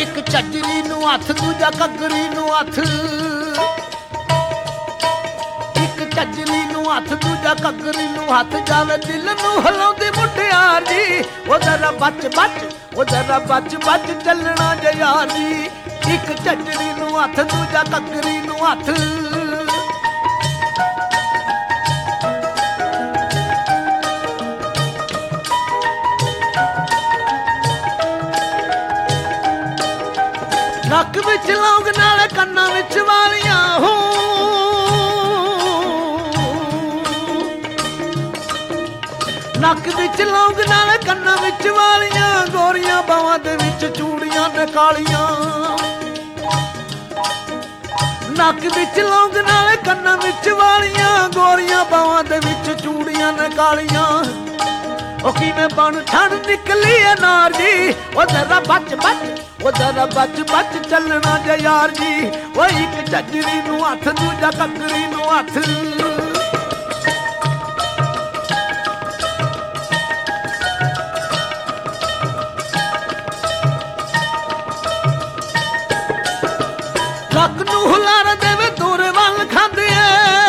ਇੱਕ ਝੱਜਰੀ ਨੂੰ ਹੱਥ ਦੂਜਾ ਘੱਗਰੀ ਨੂੰ ਹੱਥ, ਇੱਕ ਝੱਜਰੀ ਨੂੰ ਹੱਥ ਦੂਜਾ ਘੱਗਰੀ ਨੂੰ ਹੱਥ, ਜਾਵੇ ਦਿਲ ਨੂੰ ਹਿਲਾਉਂਦੀ ਮੁਟਿਆਰ ਜੀ। ਉਹ ਜ਼ਰਾ ਬਚ ਬਚ, ਉਹ ਜ਼ਰਾ ਬਚ ਬਚ ਚੱਲਣਾ ਜੇ ਯਾਰ ਜੀ। ਇੱਕ ਝੱਜਰੀ ਨੂੰ ਹੱਥ ਦੂਜਾ ਘੱਗਰੀ ਨੂੰ ਹੱਥ। ਨੱਕ ਵਿੱਚ ਲੌਂਗ ਨਾਲ ਕੰਨਾਂ ਵਿੱਚ ਵਾਲੀਆਂ ਹੋ, ਨੱਕ ਵਿੱਚ ਲੌਂਗ ਨਾਲ ਕੰਨਾਂ ਵਿੱਚ ਵਾਲੀਆਂ, ਗੋਰੀਆਂ ਬਾਹਾਂ ਦੇ ਵਿੱਚ ਚੂੜੀਆਂ ਨੇ ਕਾਲੀਆਂ। ਨੱਕ ਵਿੱਚ ਲੌਂਗ ਨਾਲ ਕੰਨਾਂ ਵਿੱਚ ਵਾਲੀਆਂ, ਗੋਰੀਆਂ ਬਾਹਾਂ ਦੇ ਵਿੱਚ ਚੂੜੀਆਂ ਨੇ ਕਾਲੀਆਂ। ਉਹ ਕਿਵੇਂ ਬਣ ਠਣ ਨਿਕਲੀ ਐ ਨਾਰ ਜੀ। ਉਹ ਜ਼ਰਾ ਬਚ ਬਚ, ਉਹ ਜ਼ਰਾ ਬਚ ਬਚ ਚੱਲਣਾ ਜੇ ਯਾਰ ਜੀ। ਉਹ ਇੱਕ ਝੱਜਰੀ ਨੂੰ ਹੱਥ ਦੂਜਾ ਘੱਗਰੀ ਨੂੰ ਹੱਥ। ਲੱਕ ਨੂੰ ਹੁਲਾਰਾ ਦੇਵੇ ਦੂਰ ਵੱਲ ਖਾਂਦੀ ਐ,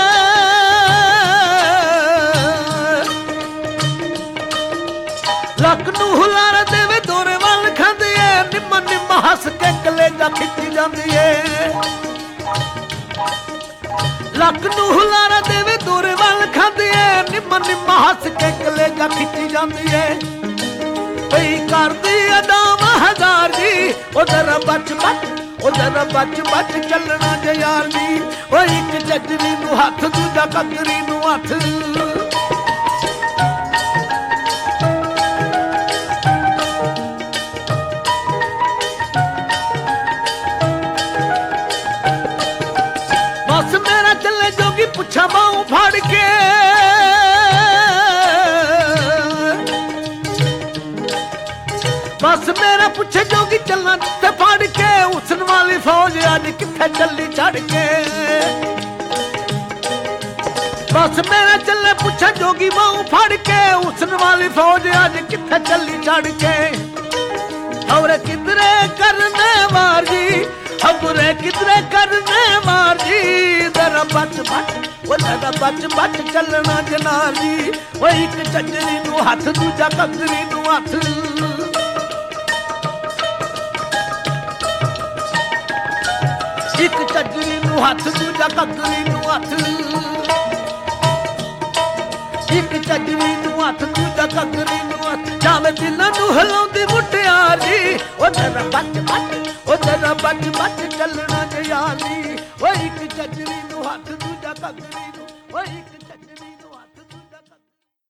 ਲੱਕ ਨੂੰ ਹੁਲਾਰਾ ਦੇਵੇ ਦੂਰ ਵੱਲ ਖਾਂਦੀ ਐ। ਨਿੰਮ ਨਿੰਮ ਹੱਸ ਕੇ ਕਲੇਜਾ ਖਿੱਚੀ ਜਾਂਦੀ ਏ। ਲੱਕ ਨੂੰ ਹੁਲਾਰਾ ਦੇਵੇ ਦੂਰ ਵੱਲ ਖਾਂਦੀ ਏ। ਨਿੰਮ ਨਿੰਮ ਹੱਸ ਕੇ ਕਲੇਜਾ ਖਿੱਚੀ ਜਾਂਦੀ ਏ। ਪਈ ਕਰਦੀ ਅਦਾਵਾਂ ਹਜ਼ਾਰ ਜੀ। ਉਹ ਜ਼ਰਾ ਬਚ ਬਚ, ਉਹ ਜ਼ਰਾ ਬਚ ਬਚ ਚੱਲਣਾ ਜੇ ਯਾਰ ਜੀ। ਉਹ ਇੱਕ ਝੱਜਰੀ ਨੂੰ ਹੱਥ ਦੂਜਾ ਘੱਗਰੀ ਨੂੰ ਹੱਥ। ਬਸ ਮੇਰਾ ਚੱਲੇ ਜੋਗੀ ਪੁੱਛਾਂ ਬਾਹੋਂ ਫੜ ਕੇ, ਬਸ ਮੇਰਾ ਪੁੱਛੇ ਜੋਗੀ ਚੱਲਾਂ ਤੇ ਫੜ ਕੇ। ਹੁਸਨ ਵਾਲੀ ਫੌਜ ਅੱਜ ਕਿੱਥੇ ਚੱਲੀ ਛੱਡ ਕੇ। ਬਸ ਮੇਰਾ ਚੱਲੇ ਪੁੱਛੇ ਜੋਗੀ ਬਾਹੋਂ ਫੜ ਕੇ। ਹੁਸਨ ਵਾਲੀ ਫੌਜ ਅੱਜ ਕਿੱਥੇ ਚੱਲੀ ਛੱਡ ਕੇ। ਔਰ ਕਿਧਰੇ ਕਰਨੇ ਮਾਰ ਜੀ, ਖਬਰੇ ਕਿਧਰੇ ਕਰਨੇ ਮਾਰ ਜੀ। ਜ਼ਰਾ ਬਚ ਬਚ, ਉਹ ਜ਼ਰਾ ਬਚ ਬਚ ਚੱਲਣਾ ਜਨਾਰ ਜੀ। ਉਹ ਇੱਕ ਝੱਜਰੀ ਨੂੰ ਹੱਥ ਦੂਜਾ ਘੱਗਰੀ ਨੂੰ ਹੱਥ। ਇੱਕ ਝੱਜਰੀ ਨੂੰ ਹੱਥ ਦੂਜਾ ਘੱਗਰੀ ਨੂੰ ਹੱਥ। ਇੱਕ ਝੱਜਰੀ ਨੂੰ ਹੱਥ ਦੂਜਾ ਘੱਗਰੀ ਨੂੰ ਹੱਥ, ਜਾਵੇਂ ਦਿਲਾਂ ਨੂੰ ਹਿਲਾਉਂਦੀ ਮੁਟਿਆਰ ਜੀ। ਉਹ ਜ਼ਰਾ ਬਚ ਬਚ, ਉਹ ਜ਼ਰਾ ਬਚ ਬਚ ਚੱਲਣਾ ਜੇ ਯਾਰ ਜੀ। ਉਹ ਇੱਕ ਝੱਜਰੀ ਨੂੰ ਹੱਥ ਦੂਜਾ ਘੱਗਰੀ ਨੂੰ, ਉਹ ਇੱਕ